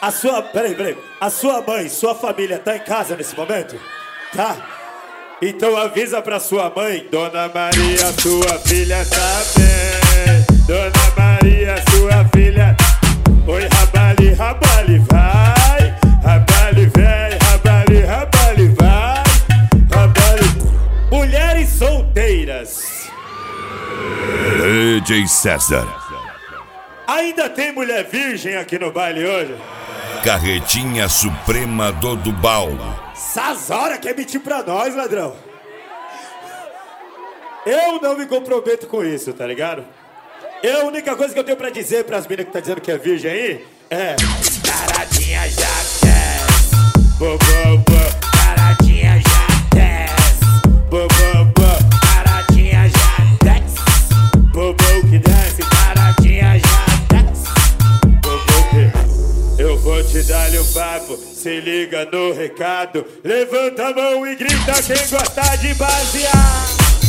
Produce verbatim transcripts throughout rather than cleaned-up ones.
A sua... Peraí, peraí. A sua mãe, sua família tá em casa nesse momento? Tá? Então avisa pra sua mãe. Dona Maria, sua filha tá bem. Dona Maria, sua filha... Oi, rabali, rabali, vai. Rabali, vem, rabali, rabali, vai. Rabali... Mulheres solteiras. D J César. Ainda tem mulher virgem aqui no baile hoje? Carretinha Suprema do Dubal. Sazora quer mentir pra nós, ladrão. Eu não me comprometo com isso, tá ligado? Eu, a única coisa que eu tenho pra dizer pras meninas que tá dizendo que é virgem aí é: Taradinha já desce, bo, bo, bo. Taradinha já desce, bo, bo, bo. Taradinha já desce, bo, bo que desce. Taradinha já desce, bo, bo que... Eu vou te dar-lhe o papo, se liga no recado. Levanta a mão e grita quem gosta de basear.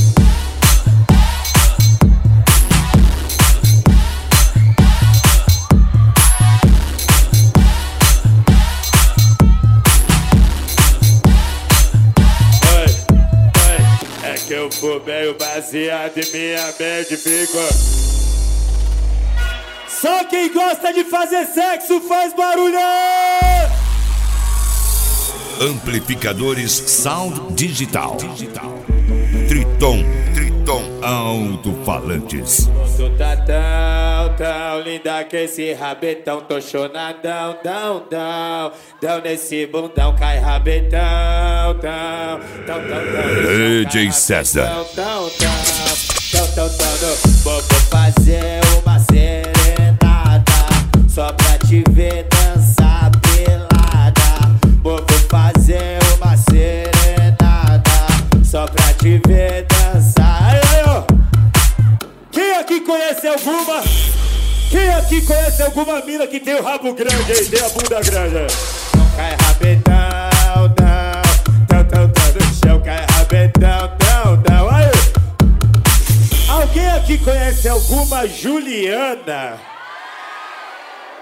Que eu fumei o baseado e minha mente ficou. Só quem gosta de fazer sexo faz barulho! Amplificadores Sound Digital. Triton, Triton Alto-Falantes. Tu tá tão, tão linda que esse rabetão tô chonadão, dão, dão, dão nesse bundão, cai rabetão, tão, tão, tão, tão. D J César. Tão, tão, tão, tão, tão, vou fazer uma serenata só pra te ver dançar pelada. Vou fazer uma serenata só pra te ver dançar. Aí, aí, ó. Quem aqui conhece alguma? Quem aqui conhece alguma mina que tem o rabo grande aí, tem a bunda grande? Não cai rabetão, tão, tão, tão, tão no chão, cai rabetão, tão, tão. Aí. Alguém aqui conhece alguma Juliana?